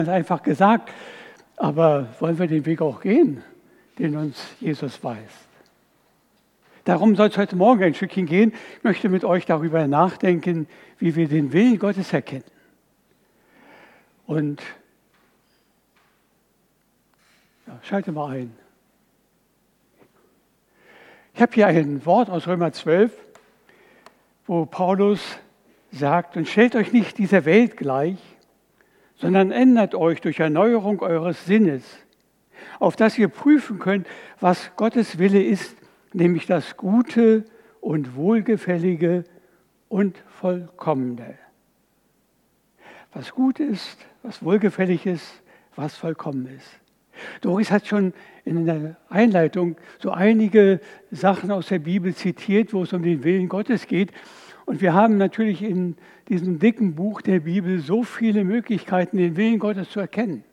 Ganz einfach gesagt, aber wollen wir den Weg auch gehen, den uns Jesus weist? Darum soll es heute Morgen ein Stückchen gehen. Ich möchte mit euch darüber nachdenken, wie wir den Willen Gottes erkennen. Und schalte mal ein. Ich habe hier ein Wort aus Römer 12, wo Paulus sagt, und stellt euch nicht dieser Welt gleich, sondern ändert euch durch Erneuerung eures Sinnes, auf dass ihr prüfen könnt, was Gottes Wille ist, nämlich das Gute und Wohlgefällige und Vollkommene. Was gut ist, was wohlgefällig ist, was vollkommen ist. Doris hat schon in der Einleitung so einige Sachen aus der Bibel zitiert, wo es um den Willen Gottes geht. Und wir haben natürlich in diesem dicken Buch der Bibel so viele Möglichkeiten, den Willen Gottes zu erkennen.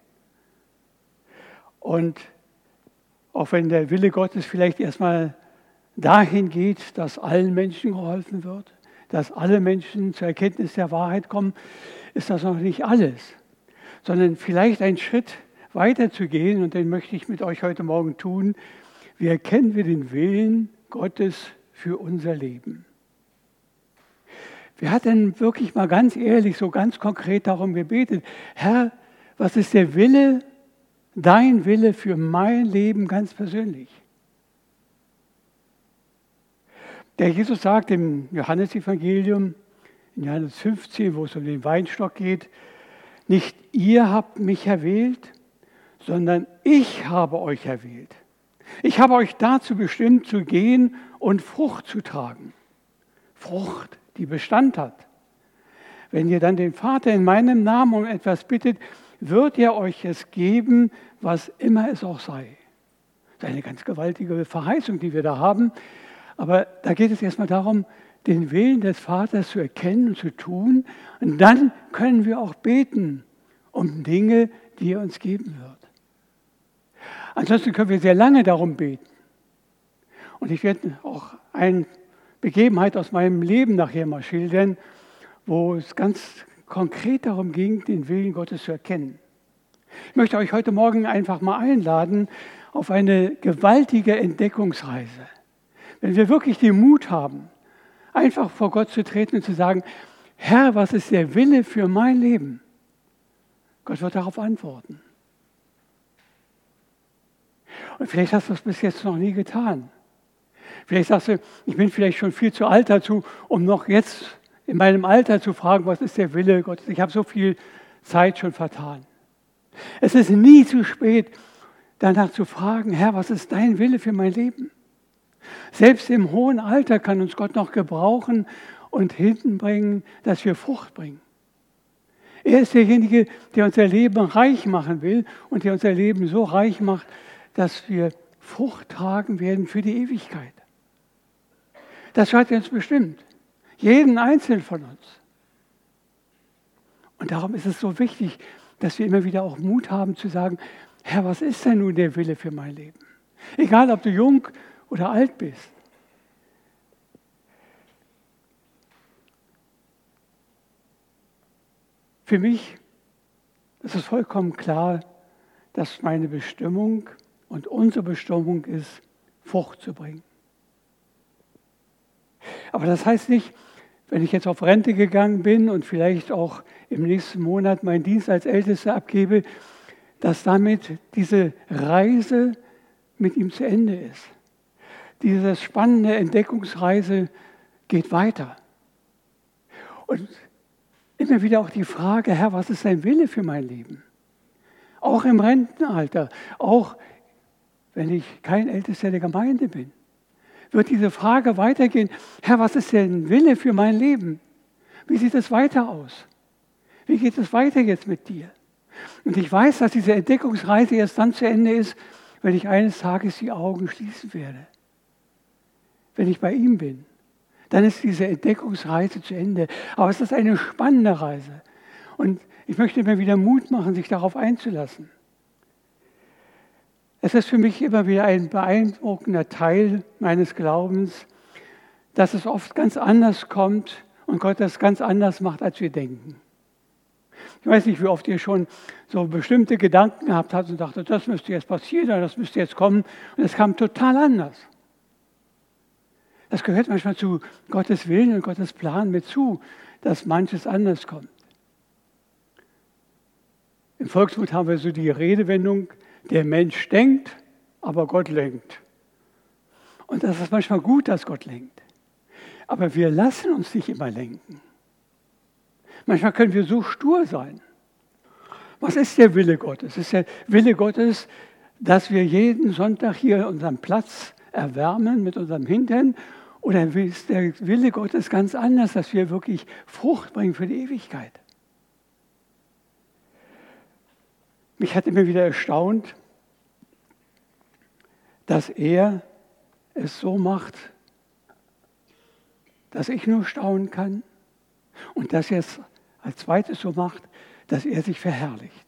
Und auch wenn der Wille Gottes vielleicht erstmal dahin geht, dass allen Menschen geholfen wird, dass alle Menschen zur Erkenntnis der Wahrheit kommen, ist das noch nicht alles, sondern vielleicht ein Schritt weiter zu gehen, und den möchte ich mit euch heute Morgen tun. Wie erkennen wir den Willen Gottes für unser Leben? Wer hat denn wirklich mal ganz ehrlich, so ganz konkret darum gebetet, Herr, was ist der Wille, dein Wille für mein Leben ganz persönlich? Der Jesus sagt im Johannesevangelium, in Johannes 15, wo es um den Weinstock geht, nicht ihr habt mich erwählt, sondern ich habe euch erwählt. Ich habe euch dazu bestimmt, zu gehen und Frucht zu tragen. Frucht, die Bestand hat. Wenn ihr dann den Vater in meinem Namen um etwas bittet, wird er euch es geben, was immer es auch sei. Das ist eine ganz gewaltige Verheißung, die wir da haben. Aber da geht es erstmal darum, den Willen des Vaters zu erkennen und zu tun. Und dann können wir auch beten um Dinge, die er uns geben wird. Ansonsten können wir sehr lange darum beten. Und ich werde auch eine Begebenheit aus meinem Leben nachher mal schildern, wo es ganz konkret darum ging, den Willen Gottes zu erkennen. Ich möchte euch heute Morgen einfach mal einladen auf eine gewaltige Entdeckungsreise. Wenn wir wirklich den Mut haben, einfach vor Gott zu treten und zu sagen, Herr, was ist der Wille für mein Leben? Gott wird darauf antworten. Und vielleicht hast du das bis jetzt noch nie getan. Vielleicht sagst du, ich bin vielleicht schon viel zu alt dazu, um noch jetzt in meinem Alter zu fragen, was ist der Wille Gottes? Ich habe so viel Zeit schon vertan. Es ist nie zu spät, danach zu fragen, Herr, was ist dein Wille für mein Leben? Selbst im hohen Alter kann uns Gott noch gebrauchen und hinbringen, dass wir Frucht bringen. Er ist derjenige, der unser Leben reich machen will und der unser Leben so reich macht, dass wir Frucht tragen werden für die Ewigkeit. Das hat er uns bestimmt. Jeden Einzelnen von uns. Und darum ist es so wichtig, dass wir immer wieder auch Mut haben zu sagen, Herr, was ist denn nun der Wille für mein Leben? Egal, ob du jung oder alt bist. Für mich ist es vollkommen klar, dass meine Bestimmung und unsere Bestimmung ist, Frucht zu bringen. Aber das heißt nicht, wenn ich jetzt auf Rente gegangen bin und vielleicht auch im nächsten Monat meinen Dienst als Ältester abgebe, dass damit diese Reise mit ihm zu Ende ist. Diese spannende Entdeckungsreise geht weiter. Und immer wieder auch die Frage, Herr, was ist dein Wille für mein Leben? Auch im Rentenalter, auch wenn ich kein Ältester der Gemeinde bin, wird diese Frage weitergehen, Herr, was ist dein Wille für mein Leben? Wie sieht es weiter aus? Wie geht es weiter jetzt mit dir? Und ich weiß, dass diese Entdeckungsreise erst dann zu Ende ist, wenn ich eines Tages die Augen schließen werde. Wenn ich bei ihm bin, dann ist diese Entdeckungsreise zu Ende. Aber es ist eine spannende Reise. Und ich möchte immer wieder Mut machen, sich darauf einzulassen. Es ist für mich immer wieder ein beeindruckender Teil meines Glaubens, dass es oft ganz anders kommt und Gott das ganz anders macht, als wir denken. Ich weiß nicht, wie oft ihr schon so bestimmte Gedanken gehabt habt und dachtet, das müsste jetzt passieren oder das müsste jetzt kommen. Und es kam total anders. Das gehört manchmal zu Gottes Willen und Gottes Plan mit zu, dass manches anders kommt. Im Volksmund haben wir so die Redewendung, der Mensch denkt, aber Gott lenkt. Und das ist manchmal gut, dass Gott lenkt. Aber wir lassen uns nicht immer lenken. Manchmal können wir so stur sein. Was ist der Wille Gottes? Es ist der Wille Gottes, dass wir jeden Sonntag hier unseren Platz erwärmen mit unserem Hintern. Oder ist der Wille Gottes ganz anders, dass wir wirklich Frucht bringen für die Ewigkeit? Mich hat immer wieder erstaunt, dass er es so macht, dass ich nur staunen kann und dass er es als zweites so macht, dass er sich verherrlicht.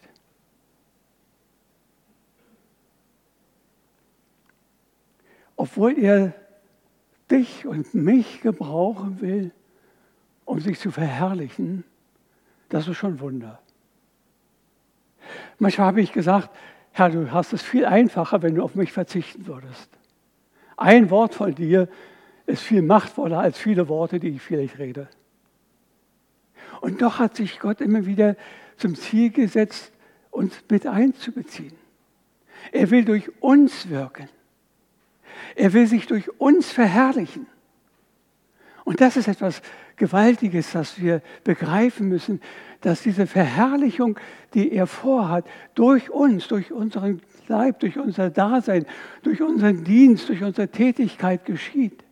Obwohl er dich und mich gebrauchen will, um sich zu verherrlichen, das ist schon ein Wunder. Manchmal habe ich gesagt, Herr, du hast es viel einfacher, wenn du auf mich verzichten würdest. Ein Wort von dir ist viel machtvoller als viele Worte, die ich vielleicht rede. Und doch hat sich Gott immer wieder zum Ziel gesetzt, uns mit einzubeziehen. Er will durch uns wirken. Er will sich durch uns verherrlichen. Und das ist etwas Gewaltiges, das wir begreifen müssen, dass diese Verherrlichung, die er vorhat, durch uns, durch unseren Leib, durch unser Dasein, durch unseren Dienst, durch unsere Tätigkeit geschieht.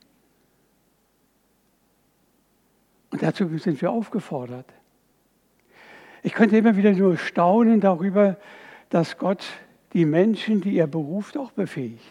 Und dazu sind wir aufgefordert. Ich könnte immer wieder nur staunen darüber, dass Gott die Menschen, die er beruft, auch befähigt.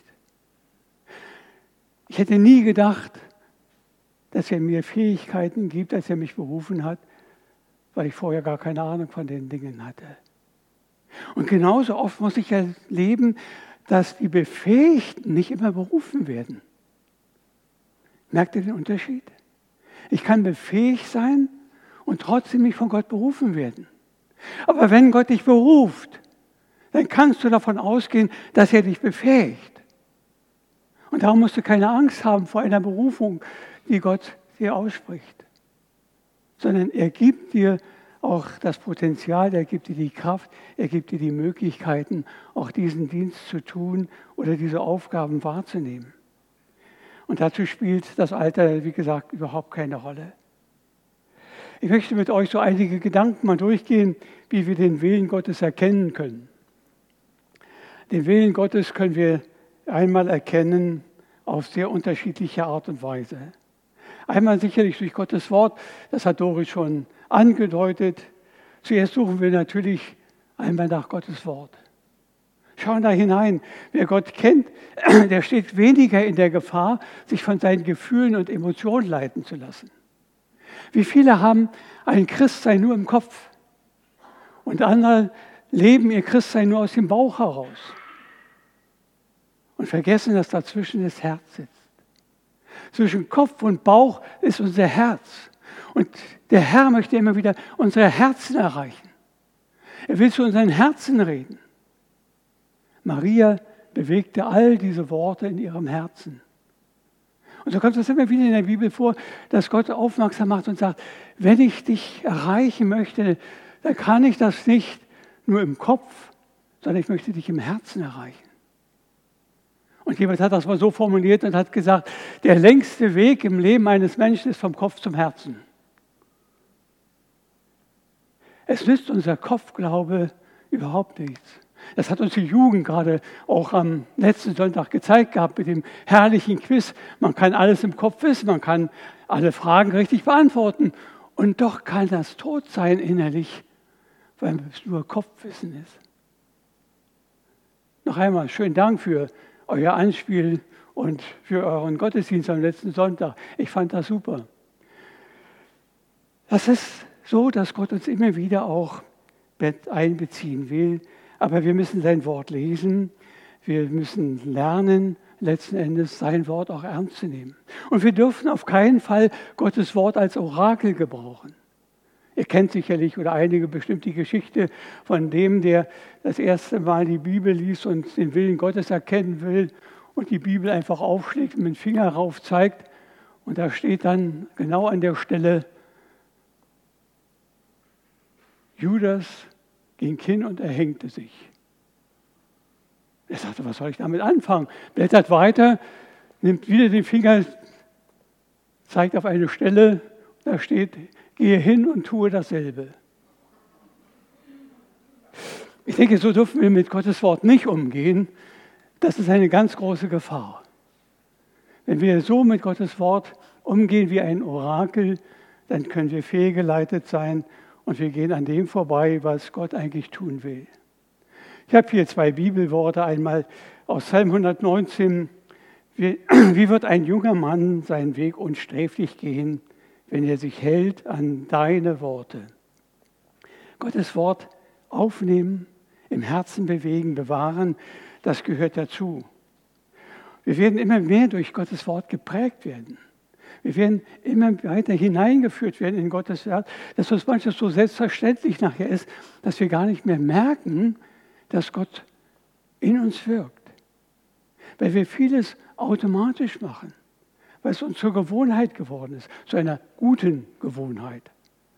Ich hätte nie gedacht, dass er mir Fähigkeiten gibt, als er mich berufen hat, weil ich vorher gar keine Ahnung von den Dingen hatte. Und genauso oft muss ich erleben, dass die Befähigten nicht immer berufen werden. Merkt ihr den Unterschied? Ich kann befähigt sein und trotzdem nicht von Gott berufen werden. Aber wenn Gott dich beruft, dann kannst du davon ausgehen, dass er dich befähigt. Und darum musst du keine Angst haben vor einer Berufung, die Gott dir ausspricht. Sondern er gibt dir auch das Potenzial, er gibt dir die Kraft, er gibt dir die Möglichkeiten, auch diesen Dienst zu tun oder diese Aufgaben wahrzunehmen. Und dazu spielt das Alter, wie gesagt, überhaupt keine Rolle. Ich möchte mit euch so einige Gedanken mal durchgehen, wie wir den Willen Gottes erkennen können. Den Willen Gottes können wir einmal erkennen auf sehr unterschiedliche Art und Weise. Einmal sicherlich durch Gottes Wort, das hat Doris schon angedeutet. Zuerst suchen wir natürlich einmal nach Gottes Wort. Schauen da hinein. Wer Gott kennt, der steht weniger in der Gefahr, sich von seinen Gefühlen und Emotionen leiten zu lassen. Wie viele haben ein Christsein nur im Kopf und andere leben ihr Christsein nur aus dem Bauch heraus und vergessen, dass dazwischen das Herz sitzt. Zwischen Kopf und Bauch ist unser Herz. Und der Herr möchte immer wieder unsere Herzen erreichen. Er will zu unseren Herzen reden. Maria bewegte all diese Worte in ihrem Herzen. Und so kommt es immer wieder in der Bibel vor, dass Gott aufmerksam macht und sagt, wenn ich dich erreichen möchte, dann kann ich das nicht nur im Kopf, sondern ich möchte dich im Herzen erreichen. Und jemand hat das mal so formuliert und hat gesagt, der längste Weg im Leben eines Menschen ist vom Kopf zum Herzen. Es nützt unser Kopfglaube überhaupt nichts. Das hat uns die Jugend gerade auch am letzten Sonntag gezeigt gehabt mit dem herrlichen Quiz. Man kann alles im Kopf wissen, man kann alle Fragen richtig beantworten. Und doch kann das tot sein innerlich, weil es nur Kopfwissen ist. Noch einmal schönen Dank für euer Anspiel und für euren Gottesdienst am letzten Sonntag. Ich fand das super. Das ist so, dass Gott uns immer wieder auch einbeziehen will. Aber wir müssen sein Wort lesen. Wir müssen lernen, letzten Endes sein Wort auch ernst zu nehmen. Und wir dürfen auf keinen Fall Gottes Wort als Orakel gebrauchen. Ihr kennt sicherlich oder einige bestimmt die Geschichte von dem, der das erste Mal die Bibel liest und den Willen Gottes erkennen will und die Bibel einfach aufschlägt und mit dem Finger rauf zeigt. Und da steht dann genau an der Stelle, Judas ging hin und erhängte sich. Er sagte, was soll ich damit anfangen? Blättert weiter, nimmt wieder den Finger, zeigt auf eine Stelle, da steht, gehe hin und tue dasselbe. Ich denke, so dürfen wir mit Gottes Wort nicht umgehen. Das ist eine ganz große Gefahr. Wenn wir so mit Gottes Wort umgehen wie ein Orakel, dann können wir fehlgeleitet sein und wir gehen an dem vorbei, was Gott eigentlich tun will. Ich habe hier 2 Bibelworte, einmal aus Psalm 119. Wie wird ein junger Mann seinen Weg unsträflich gehen, wenn er sich hält an deine Worte? Gottes Wort aufnehmen, im Herzen bewegen, bewahren, das gehört dazu. Wir werden immer mehr durch Gottes Wort geprägt werden. Wir werden immer weiter hineingeführt werden in Gottes Wort, dass uns manches so selbstverständlich nachher ist, dass wir gar nicht mehr merken, dass Gott in uns wirkt. Weil wir vieles automatisch machen, weil es uns zur Gewohnheit geworden ist, zu einer guten Gewohnheit.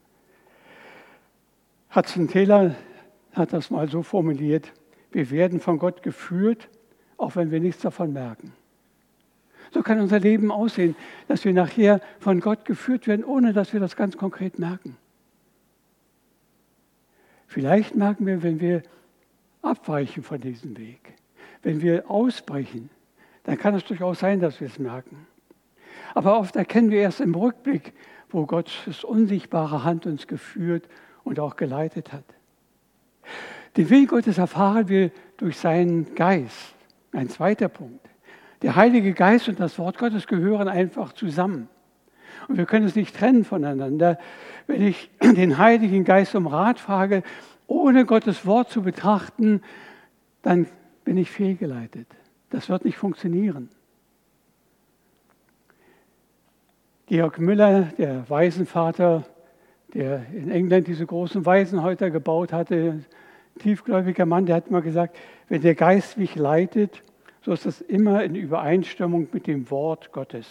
Hudson Taylor hat das mal so formuliert, wir werden von Gott geführt, auch wenn wir nichts davon merken. So kann unser Leben aussehen, dass wir nachher von Gott geführt werden, ohne dass wir das ganz konkret merken. Vielleicht merken wir, wenn wir abweichen von diesem Weg, wenn wir ausbrechen, dann kann es durchaus sein, dass wir es merken. Aber oft erkennen wir erst im Rückblick, wo Gottes unsichtbare Hand uns geführt und auch geleitet hat. Den Willen Gottes erfahren wir durch seinen Geist. Ein zweiter Punkt. Der Heilige Geist und das Wort Gottes gehören einfach zusammen. Und wir können es nicht trennen voneinander. Wenn ich den Heiligen Geist um Rat frage, ohne Gottes Wort zu betrachten, dann bin ich fehlgeleitet. Das wird nicht funktionieren. Georg Müller, der Waisenvater, der in England diese großen Waisenhäuser gebaut hatte, tiefgläubiger Mann, der hat mal gesagt, wenn der Geist mich leitet, so ist das immer in Übereinstimmung mit dem Wort Gottes.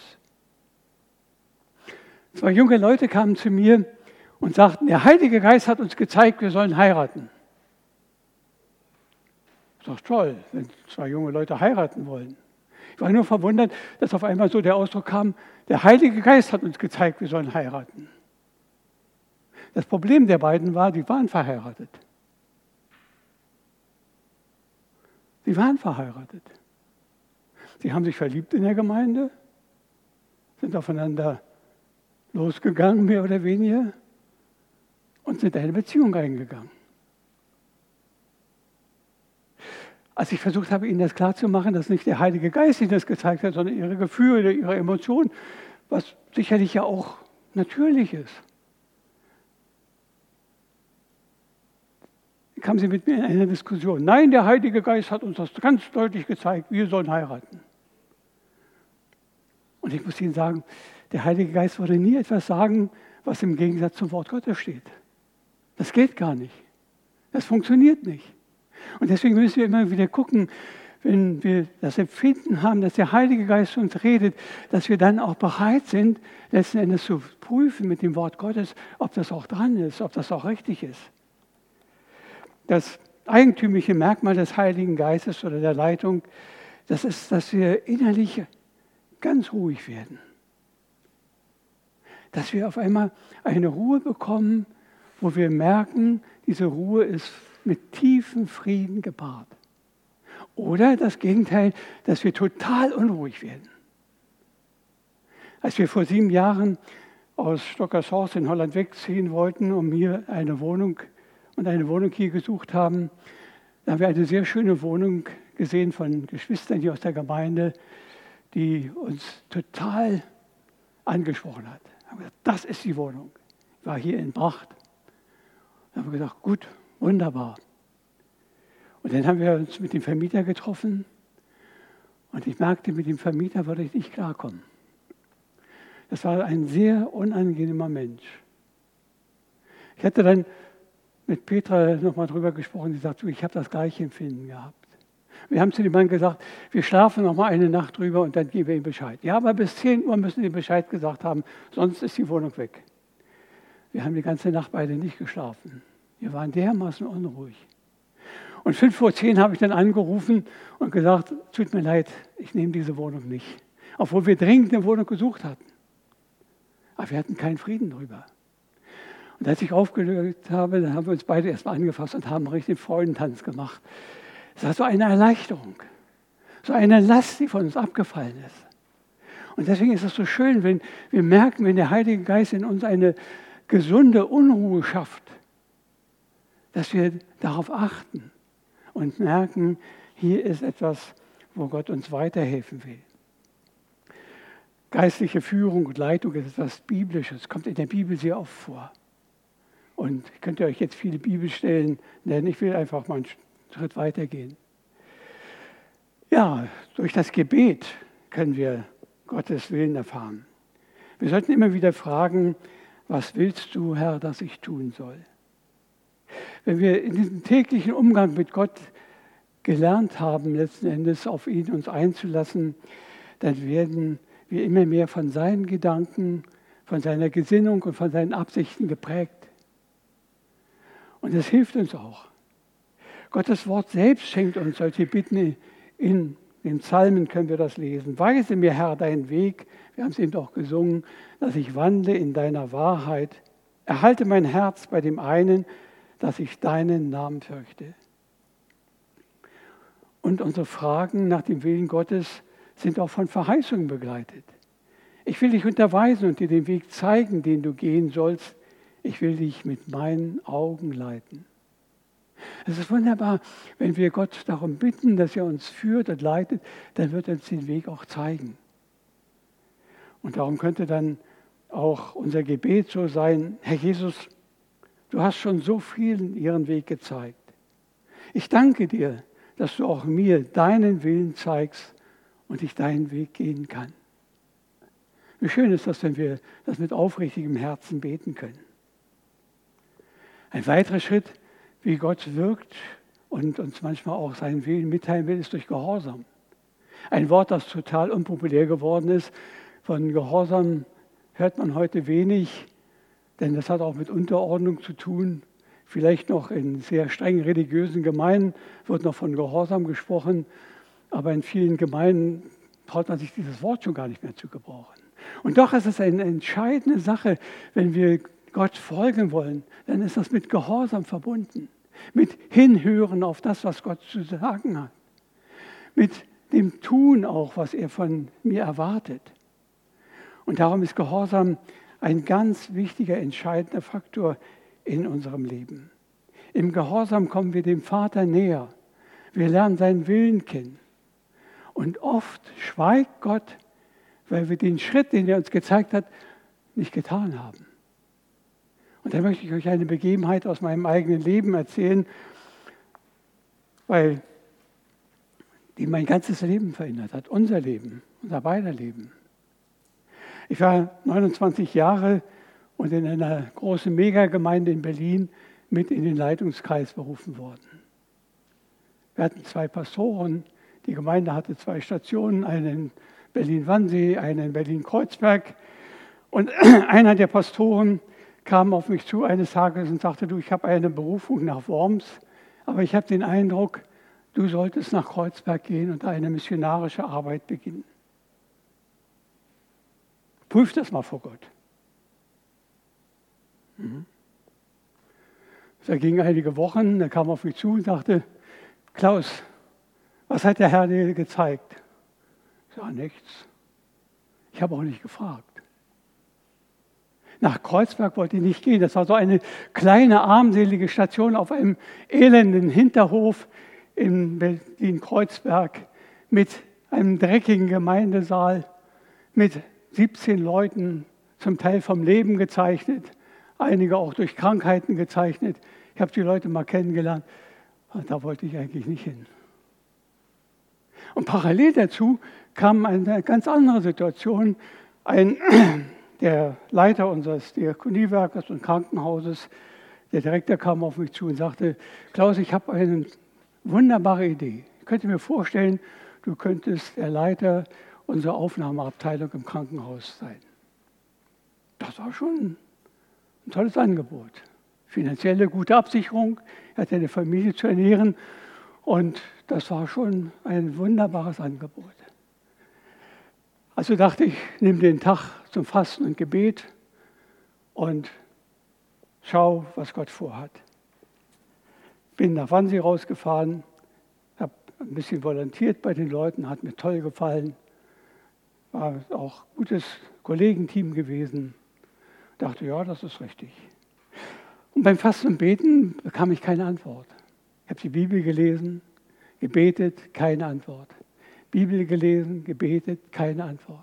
2 junge Leute kamen zu mir und sagten, der Heilige Geist hat uns gezeigt, wir sollen heiraten. Das ist doch toll, wenn 2 junge Leute heiraten wollen. Ich war nur verwundert, dass auf einmal so der Ausdruck kam, der Heilige Geist hat uns gezeigt, wir sollen heiraten. Das Problem der beiden war, die waren verheiratet. Sie waren verheiratet. Sie haben sich verliebt in der Gemeinde, sind aufeinander losgegangen, mehr oder weniger, und sind eine Beziehung eingegangen. Als ich versucht habe, ihnen das klarzumachen, dass nicht der Heilige Geist ihnen das gezeigt hat, sondern ihre Gefühle, ihre Emotionen, was sicherlich ja auch natürlich ist, kamen sie mit mir in eine Diskussion. Nein, der Heilige Geist hat uns das ganz deutlich gezeigt, wir sollen heiraten. Und ich muss Ihnen sagen, der Heilige Geist würde nie etwas sagen, was im Gegensatz zum Wort Gottes steht. Das geht gar nicht. Das funktioniert nicht. Und deswegen müssen wir immer wieder gucken, wenn wir das Empfinden haben, dass der Heilige Geist zu uns redet, dass wir dann auch bereit sind, letzten Endes zu prüfen mit dem Wort Gottes, ob das auch dran ist, ob das auch richtig ist. Das eigentümliche Merkmal des Heiligen Geistes oder der Leitung, das ist, dass wir innerlich ganz ruhig werden. Dass wir auf einmal eine Ruhe bekommen, wo wir merken, diese Ruhe ist mit tiefem Frieden gepaart. Oder das Gegenteil, dass wir total unruhig werden. Als wir vor 7 Jahren aus Stockershorst in Holland wegziehen wollten, um hier eine Wohnung hier gesucht haben, da haben wir eine sehr schöne Wohnung gesehen von Geschwistern hier aus der Gemeinde, die uns total angesprochen hat. Da haben wir gesagt, das ist die Wohnung. Ich war hier in Bracht. Da haben wir gesagt, gut, wunderbar. Und dann haben wir uns mit dem Vermieter getroffen und ich merkte, mit dem Vermieter würde ich nicht klarkommen. Das war ein sehr unangenehmer Mensch. Ich hatte dann mit Petra nochmal drüber gesprochen, die sagt, ich habe das gleiche Empfinden gehabt. Wir haben zu dem Mann gesagt, wir schlafen noch mal eine Nacht drüber und dann geben wir ihm Bescheid. Ja, aber bis 10 Uhr müssen wir Bescheid gesagt haben, sonst ist die Wohnung weg. Wir haben die ganze Nacht beide nicht geschlafen. Wir waren dermaßen unruhig. Und 5 vor 10 habe ich dann angerufen und gesagt, tut mir leid, ich nehme diese Wohnung nicht. Obwohl wir dringend eine Wohnung gesucht hatten. Aber wir hatten keinen Frieden drüber. Und als ich aufgelegt habe, dann haben wir uns beide erstmal angefasst und haben richtig Freudentanz gemacht. Es war so eine Erleichterung, so eine Last, die von uns abgefallen ist. Und deswegen ist es so schön, wenn wir merken, wenn der Heilige Geist in uns eine gesunde Unruhe schafft, dass wir darauf achten und merken, hier ist etwas, wo Gott uns weiterhelfen will. Geistliche Führung und Leitung ist etwas Biblisches, kommt in der Bibel sehr oft vor. Und ich könnte euch jetzt viele Bibelstellen nennen, ich will einfach mal einen Schritt weitergehen. Ja, durch das Gebet können wir Gottes Willen erfahren. Wir sollten immer wieder fragen, was willst du, Herr, dass ich tun soll? Wenn wir in diesem täglichen Umgang mit Gott gelernt haben, letzten Endes auf ihn uns einzulassen, dann werden wir immer mehr von seinen Gedanken, von seiner Gesinnung und von seinen Absichten geprägt. Und das hilft uns auch. Gottes Wort selbst schenkt uns solche Bitten. In den Psalmen können wir das lesen. Weise mir, Herr, deinen Weg, wir haben es eben auch gesungen, dass ich wandle in deiner Wahrheit. Erhalte mein Herz bei dem einen, dass ich deinen Namen fürchte. Und unsere Fragen nach dem Willen Gottes sind auch von Verheißungen begleitet. Ich will dich unterweisen und dir den Weg zeigen, den du gehen sollst. Ich will dich mit meinen Augen leiten. Es ist wunderbar, wenn wir Gott darum bitten, dass er uns führt und leitet, dann wird er uns den Weg auch zeigen. Und darum könnte dann auch unser Gebet so sein, Herr Jesus, du hast schon so vielen ihren Weg gezeigt. Ich danke dir, dass du auch mir deinen Willen zeigst und ich deinen Weg gehen kann. Wie schön ist das, wenn wir das mit aufrichtigem Herzen beten können. Ein weiterer Schritt, wie Gott wirkt und uns manchmal auch seinen Willen mitteilen will, ist durch Gehorsam. Ein Wort, das total unpopulär geworden ist. Von Gehorsam hört man heute wenig, denn das hat auch mit Unterordnung zu tun. Vielleicht noch in sehr streng religiösen Gemeinden wird noch von Gehorsam gesprochen, aber in vielen Gemeinden traut man sich dieses Wort schon gar nicht mehr zu gebrauchen. Und doch ist es eine entscheidende Sache, wenn wir Gott folgen wollen, dann ist das mit Gehorsam verbunden, mit Hinhören auf das, was Gott zu sagen hat, mit dem Tun auch, was er von mir erwartet. Und darum ist Gehorsam ein ganz wichtiger, entscheidender Faktor in unserem Leben. Im Gehorsam kommen wir dem Vater näher. Wir lernen seinen Willen kennen. Und oft schweigt Gott, weil wir den Schritt, den er uns gezeigt hat, nicht getan haben. Und da möchte ich euch eine Begebenheit aus meinem eigenen Leben erzählen, weil die mein ganzes Leben verändert hat, unser Leben, unser beider Leben. Ich war 29 Jahre und in einer großen Megagemeinde in Berlin mit in den Leitungskreis berufen worden. Wir hatten 2 Pastoren, die Gemeinde hatte 2 Stationen, eine in Berlin-Wannsee, eine in Berlin-Kreuzberg. Und einer der Pastoren kam auf mich zu eines Tages und sagte, du, ich habe eine Berufung nach Worms, aber ich habe den Eindruck, du solltest nach Kreuzberg gehen und eine missionarische Arbeit beginnen. Prüf das mal vor Gott. Es vergingen einige Wochen, er kam auf mich zu und sagte, Klaus, was hat der Herr dir gezeigt? Ich sage, nichts. Ich habe auch nicht gefragt. Nach Kreuzberg wollte ich nicht gehen. Das war so eine kleine, armselige Station auf einem elenden Hinterhof in Berlin-Kreuzberg mit einem dreckigen Gemeindesaal, mit 17 Leuten, zum Teil vom Leben gezeichnet, einige auch durch Krankheiten gezeichnet. Ich habe die Leute mal kennengelernt. Und da wollte ich eigentlich nicht hin. Und parallel dazu kam eine ganz andere Situation. Der Leiter unseres Diakoniewerkes und Krankenhauses Der Direktor kam auf mich zu und sagte, Klaus, ich habe eine wunderbare Idee. Ich könnte mir vorstellen, du könntest der Leiter unserer Aufnahmeabteilung im Krankenhaus sein. Das war schon ein tolles Angebot. Finanzielle gute Absicherung, er hatte eine Familie zu ernähren und das war schon ein wunderbares Angebot. Also dachte ich, nehme den Tag zum Fasten und Gebet und schau, was Gott vorhat. Bin nach Wannsee rausgefahren, habe ein bisschen volontiert bei den Leuten, hat mir toll gefallen. War auch ein gutes Kollegenteam gewesen. Dachte, ja, das ist richtig. Und beim Fasten und Beten bekam ich keine Antwort. Ich habe die Bibel gelesen, gebetet, keine Antwort. Bibel gelesen, gebetet, keine Antwort.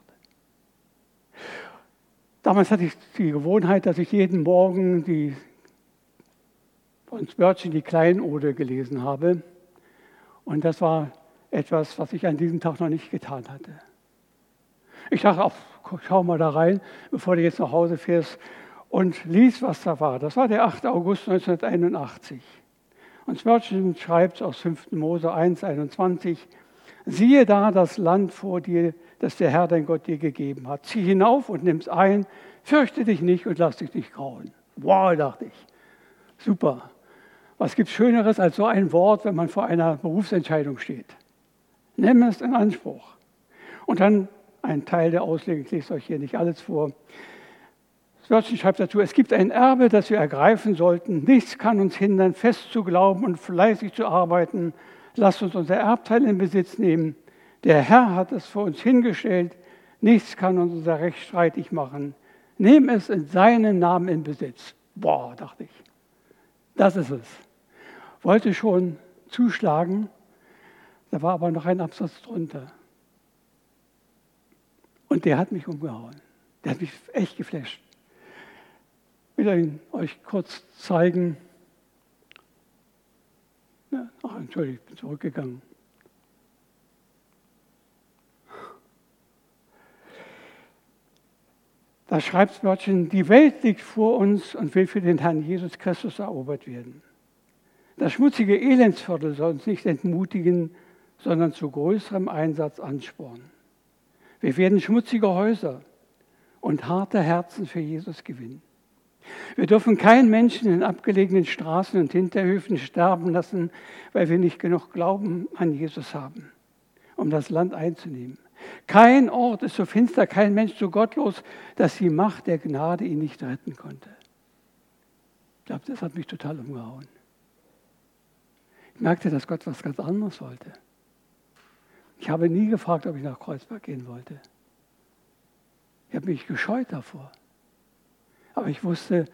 Damals hatte ich die Gewohnheit, dass ich jeden Morgen von Spurgeon die Kleinode gelesen habe. Und das war etwas, was ich an diesem Tag noch nicht getan hatte. Ich dachte, schau mal da rein, bevor du jetzt nach Hause fährst und lies, was da war. Das war der 8. August 1981. Und Spurgeon schreibt aus 5. Mose 1, 21, siehe da das Land vor dir, das der Herr dein Gott dir gegeben hat. Zieh hinauf und nimm's ein, fürchte dich nicht und lass dich nicht grauen. Wow, dachte ich. Super. Was gibt Schöneres als so ein Wort, wenn man vor einer Berufsentscheidung steht? Nimm es in Anspruch. Und dann ein Teil der Auslegung, ich lese euch hier nicht alles vor. Spurgeon schreibt dazu, es gibt ein Erbe, das wir ergreifen sollten. Nichts kann uns hindern, fest zu glauben und fleißig zu arbeiten. Lasst uns unser Erbteil in Besitz nehmen. Der Herr hat es für uns hingestellt. Nichts kann uns unser Recht streitig machen. Nehm es in seinen Namen in Besitz. Boah, dachte ich. Das ist es. Wollte schon zuschlagen, da war aber noch ein Absatz drunter. Und der hat mich umgehauen. Der hat mich echt geflasht. Ich will ihn euch kurz zeigen. Ja, Entschuldigung, ich bin zurückgegangen. Da schreibt Spurgeon, die Welt liegt vor uns und will für den Herrn Jesus Christus erobert werden. Das schmutzige Elendsviertel soll uns nicht entmutigen, sondern zu größerem Einsatz anspornen. Wir werden schmutzige Häuser und harte Herzen für Jesus gewinnen. Wir dürfen keinen Menschen in abgelegenen Straßen und Hinterhöfen sterben lassen, weil wir nicht genug Glauben an Jesus haben, um das Land einzunehmen. Kein Ort ist so finster, kein Mensch so gottlos, dass die Macht der Gnade ihn nicht retten konnte. Ich glaube, das hat mich total umgehauen. Ich merkte, dass Gott was ganz anderes wollte. Ich habe nie gefragt, ob ich nach Kreuzberg gehen wollte. Ich habe mich gescheut davor. Aber ich wusste,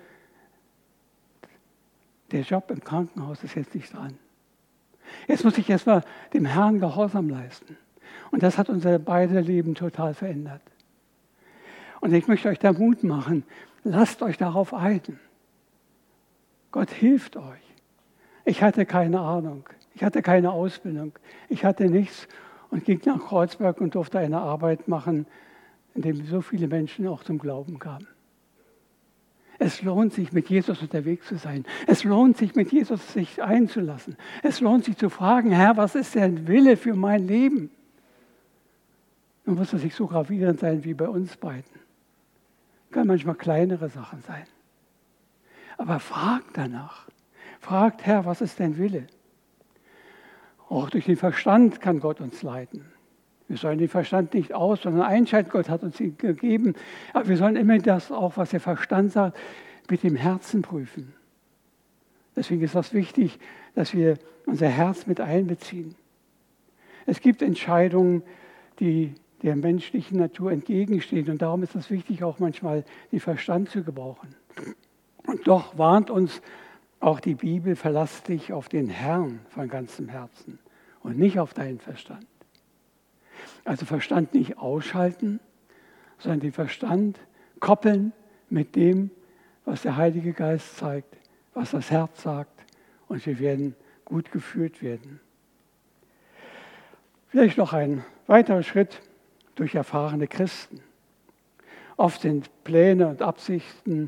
der Job im Krankenhaus ist jetzt nicht dran. Jetzt muss ich erstmal dem Herrn Gehorsam leisten. Und das hat unser beider Leben total verändert. Und ich möchte euch da Mut machen, lasst euch darauf ein. Gott hilft euch. Ich hatte keine Ahnung, ich hatte keine Ausbildung, ich hatte nichts und ging nach Kreuzberg und durfte eine Arbeit machen, in der so viele Menschen auch zum Glauben kamen. Es lohnt sich, mit Jesus unterwegs zu sein. Es lohnt sich, mit Jesus sich einzulassen. Es lohnt sich zu fragen, Herr, was ist dein Wille für mein Leben? Nun muss das nicht so gravierend sein wie bei uns beiden. Kann manchmal kleinere Sachen sein. Aber fragt danach. Fragt, Herr, was ist dein Wille? Auch durch den Verstand kann Gott uns leiten. Wir sollen den Verstand nicht aus, sondern einschalten. Gott hat uns ihn gegeben. Aber wir sollen immer das auch, was der Verstand sagt, mit dem Herzen prüfen. Deswegen ist das wichtig, dass wir unser Herz mit einbeziehen. Es gibt Entscheidungen, die der menschlichen Natur entgegenstehen. Und darum ist es wichtig, auch manchmal den Verstand zu gebrauchen. Und doch warnt uns auch die Bibel, verlass dich auf den Herrn von ganzem Herzen und nicht auf deinen Verstand. Also Verstand nicht ausschalten, sondern den Verstand koppeln mit dem, was der Heilige Geist zeigt, was das Herz sagt, und wir werden gut geführt werden. Vielleicht noch ein weiterer Schritt durch erfahrene Christen. Oft sind Pläne und Absichten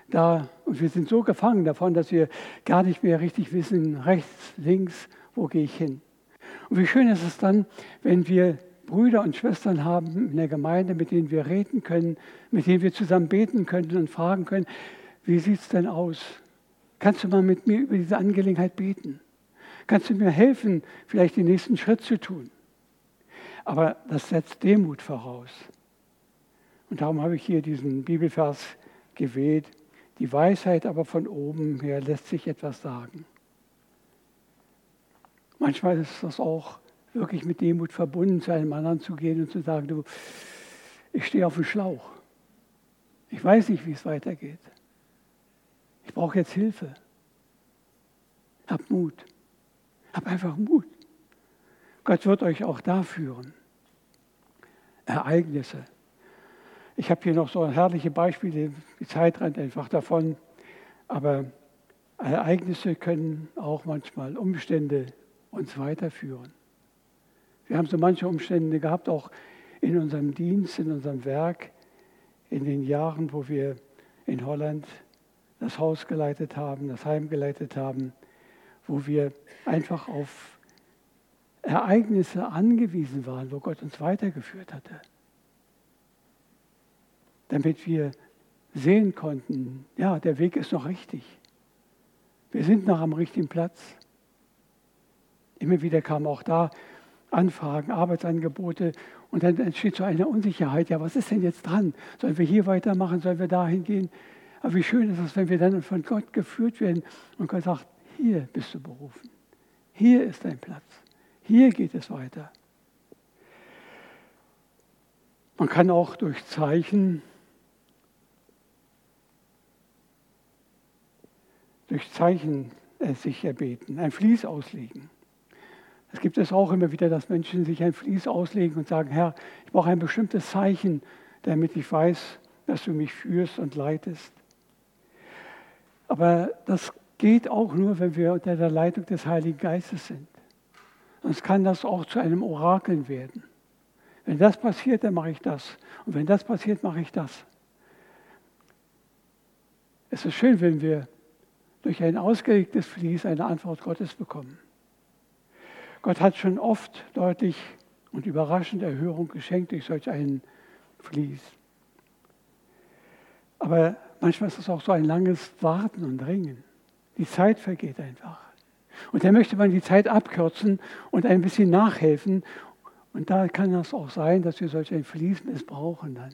da und wir sind so gefangen davon, dass wir gar nicht mehr richtig wissen, rechts, links, wo gehe ich hin. Und wie schön ist es dann, wenn wir Brüder und Schwestern haben in der Gemeinde, mit denen wir reden können, mit denen wir zusammen beten können und fragen können, wie sieht es denn aus? Kannst du mal mit mir über diese Angelegenheit beten? Kannst du mir helfen, vielleicht den nächsten Schritt zu tun? Aber das setzt Demut voraus. Und darum habe ich hier diesen Bibelvers gewählt. Die Weisheit aber von oben her lässt sich etwas sagen. Manchmal ist das auch wirklich mit Demut verbunden, zu einem anderen zu gehen und zu sagen, du, ich stehe auf dem Schlauch. Ich weiß nicht, wie es weitergeht. Ich brauche jetzt Hilfe. Hab Mut. Hab einfach Mut. Gott wird euch auch da führen. Ereignisse. Ich habe hier noch so herrliche Beispiele, die Zeit rennt einfach davon. Aber Ereignisse können auch manchmal Umstände uns weiterführen. Wir haben so manche Umstände gehabt, auch in unserem Dienst, in unserem Werk, in den Jahren, wo wir in Holland das Haus geleitet haben, das Heim geleitet haben, wo wir einfach auf Ereignisse angewiesen waren, wo Gott uns weitergeführt hatte. Damit wir sehen konnten, ja, der Weg ist noch richtig. Wir sind noch am richtigen Platz. Immer wieder kamen auch da Anfragen, Arbeitsangebote und dann entsteht so eine Unsicherheit. Ja, was ist denn jetzt dran? Sollen wir hier weitermachen? Sollen wir dahin gehen? Aber wie schön ist es, wenn wir dann von Gott geführt werden und Gott sagt, hier bist du berufen. Hier ist dein Platz. Hier geht es weiter. Man kann auch durch Zeichen sich erbeten, ein Vlies auslegen. Es gibt es auch immer wieder, dass Menschen sich ein Vlies auslegen und sagen, Herr, ich brauche ein bestimmtes Zeichen, damit ich weiß, dass du mich führst und leitest. Aber das geht auch nur, wenn wir unter der Leitung des Heiligen Geistes sind. Sonst kann das auch zu einem Orakeln werden. Wenn das passiert, dann mache ich das. Und wenn das passiert, mache ich das. Es ist schön, wenn wir durch ein ausgelegtes Vlies eine Antwort Gottes bekommen. Gott hat schon oft deutlich und überraschend Erhörung geschenkt durch solch einen Vlies. Aber manchmal ist es auch so ein langes Warten und Ringen. Die Zeit vergeht einfach. Und da möchte man die Zeit abkürzen und ein bisschen nachhelfen. Und da kann es auch sein, dass wir solch ein Vlies missbrauchen dann.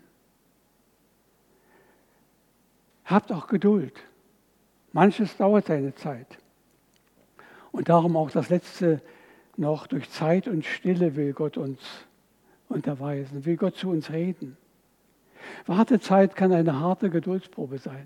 Habt auch Geduld. Manches dauert seine Zeit. Und darum auch das Letzte noch, durch Zeit und Stille will Gott uns unterweisen, will Gott zu uns reden. Wartezeit kann eine harte Geduldsprobe sein.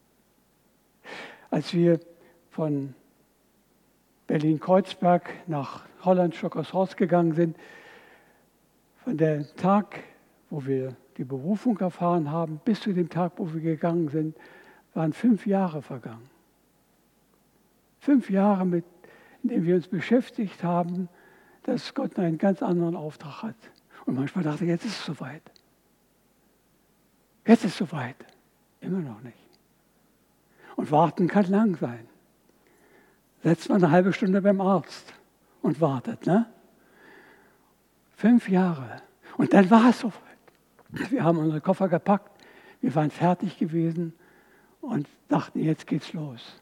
Als wir von Berlin-Kreuzberg nach Holland-Stockershorst gegangen sind, von dem Tag, wo wir die Berufung erfahren haben, bis zu dem Tag, wo wir gegangen sind, waren 5 Jahre vergangen. 5 Jahre, in denen wir uns beschäftigt haben, dass Gott einen ganz anderen Auftrag hat. Und manchmal dachte ich, jetzt ist es soweit. Jetzt ist es soweit. Immer noch nicht. Und warten kann lang sein. Setzt man eine halbe Stunde beim Arzt und wartet, ne? 5 Jahre. Und dann war es soweit. Wir haben unsere Koffer gepackt, wir waren fertig gewesen und dachten, jetzt geht's los.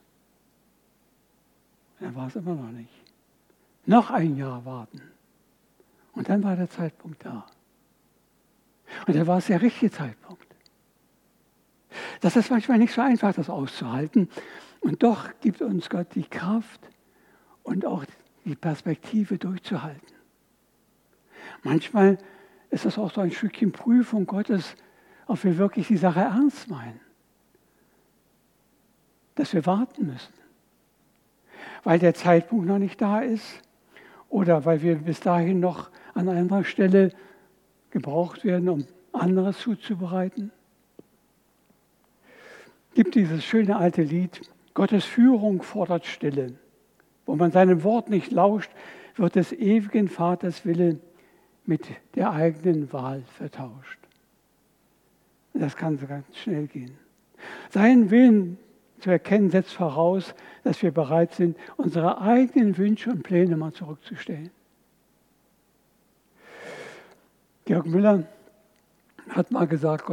Dann war es immer noch nicht. Noch ein Jahr warten. Und dann war der Zeitpunkt da. Und dann war es der richtige Zeitpunkt. Das ist manchmal nicht so einfach, das auszuhalten. Und doch gibt uns Gott die Kraft und auch die Perspektive durchzuhalten. Manchmal ist das auch so ein Stückchen Prüfung Gottes, ob wir wirklich die Sache ernst meinen. Dass wir warten müssen. Weil der Zeitpunkt noch nicht da ist oder weil wir bis dahin noch an anderer Stelle gebraucht werden, um anderes zuzubereiten. Gibt dieses schöne alte Lied, Gottes Führung fordert Stille. Wo man seinem Wort nicht lauscht, wird des ewigen Vaters Wille mit der eigenen Wahl vertauscht. Das kann so ganz schnell gehen. Seinen Willen zu erkennen setzt voraus, dass wir bereit sind, unsere eigenen Wünsche und Pläne mal zurückzustellen. Georg Müller hat mal gesagt,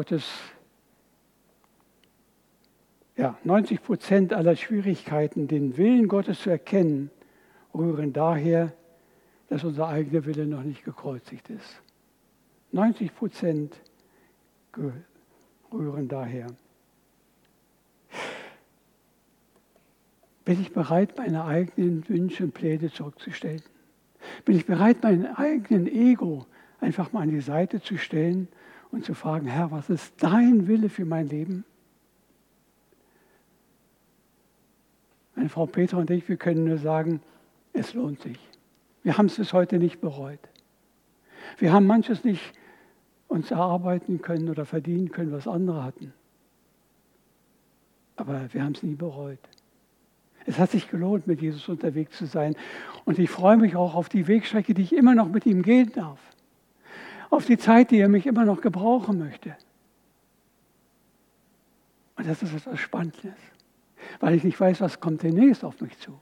90% aller Schwierigkeiten, den Willen Gottes zu erkennen, rühren daher, dass unser eigener Wille noch nicht gekreuzigt ist. 90% rühren daher. Bin ich bereit, meine eigenen Wünsche und Pläne zurückzustellen? Bin ich bereit, meinen eigenen Ego einfach mal an die Seite zu stellen und zu fragen, Herr, was ist dein Wille für mein Leben? Meine Frau Petra und ich, wir können nur sagen, es lohnt sich. Wir haben es bis heute nicht bereut. Wir haben manches nicht uns erarbeiten können oder verdienen können, was andere hatten. Aber wir haben es nie bereut. Es hat sich gelohnt, mit Jesus unterwegs zu sein. Und ich freue mich auch auf die Wegstrecke, die ich immer noch mit ihm gehen darf. Auf die Zeit, die er mich immer noch gebrauchen möchte. Und das ist etwas Spannendes, weil ich nicht weiß, was kommt demnächst auf mich zu.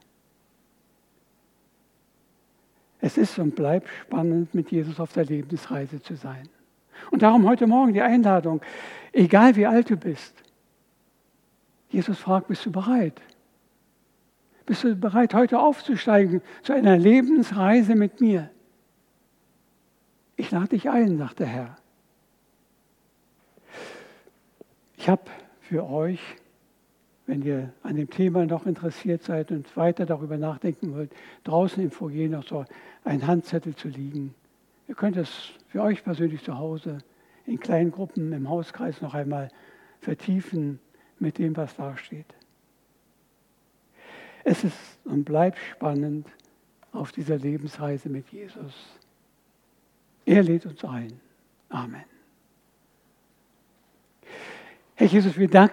Es ist und bleibt spannend, mit Jesus auf der Lebensreise zu sein. Und darum heute Morgen die Einladung, egal wie alt du bist. Jesus fragt, bist du bereit? Bist du bereit, heute aufzusteigen zu einer Lebensreise mit mir? Ich lade dich ein, sagt der Herr. Ich habe für euch, wenn ihr an dem Thema noch interessiert seid und weiter darüber nachdenken wollt, draußen im Foyer noch so ein Handzettel zu liegen. Ihr könnt es für euch persönlich zu Hause in kleinen Gruppen im Hauskreis noch einmal vertiefen mit dem, was da steht. Es ist und bleibt spannend auf dieser Lebensreise mit Jesus. Er lädt uns ein. Amen. Herr Jesus, wir danken